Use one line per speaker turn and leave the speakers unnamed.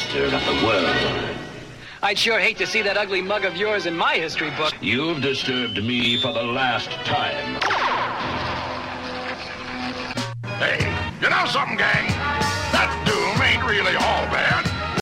master of the world.
I'd sure hate to see that ugly mug of yours in my history book.
You've disturbed me for the last time.
Hey, you know something, gang?